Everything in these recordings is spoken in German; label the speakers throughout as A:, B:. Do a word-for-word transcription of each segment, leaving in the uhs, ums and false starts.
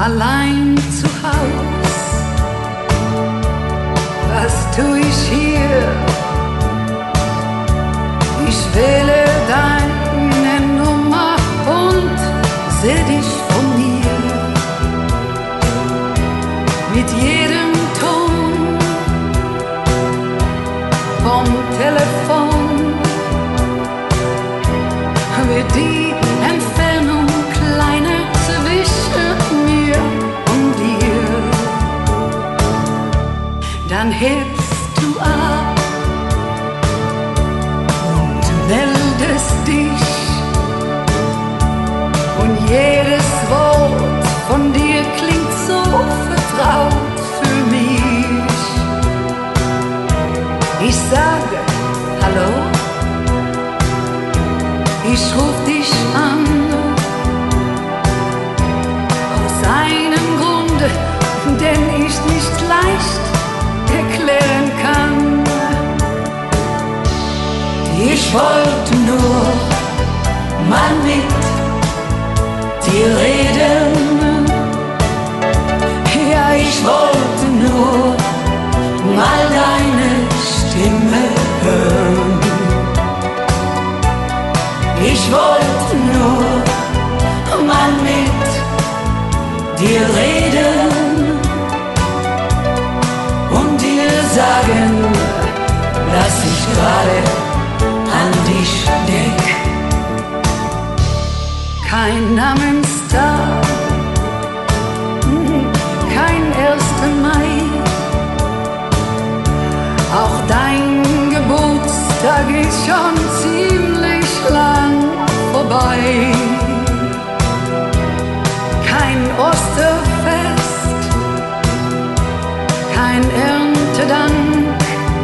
A: allein zu Haus. Was tu ich hier? Ich wähle deine Nummer und seh dich von mir. Mit jedem Ton vom Telefon wird die Entfernung kleiner zwischen mir und dir. Dann hebst du ab und meldest dich, und jedes Wort von dir klingt so vertraut für mich. Ich sage Hallo, ich ruf dich an, aus einem Grund, den ich nicht leicht erklären kann. Ich wollte nur mal mit dir reden. Ja, ich wollte nur mal deine Stimme hören. Ich wollte nur mal mit dir reden und dir sagen, dass ich gerade an dich denk. Kein Namenstag, kein erster Mai, auch dein Geburtstag ist schon ziemlich lang vorbei. Kein Osterfest, kein Erntedank,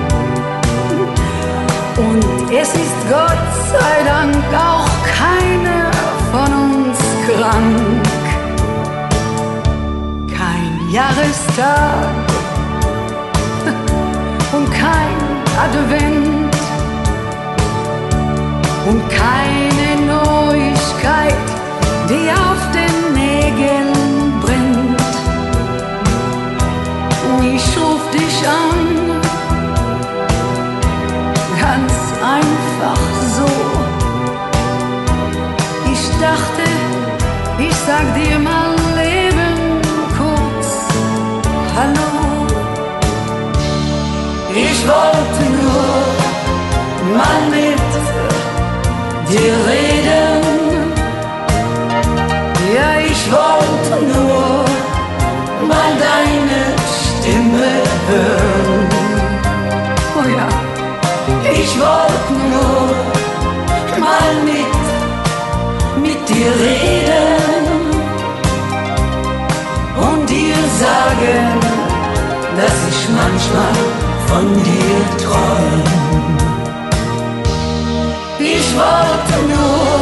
A: und es ist Gott sei Dank auch keiner von uns krank. Kein Jahrestag und kein Advent und keine Neuigkeit, die auf den Nägeln brennt. Ich ruf dich an, ganz einfach so. Ich dachte, ich sag dir mal eben kurz Hallo. Ich wollte nur mal mit dir reden. Ja, ich wollte nur mal deine Stimme hören. Oh ja, ich wollte nur mal mit, mit dir reden und dir sagen, dass ich manchmal von dir träum. Ich wollte nur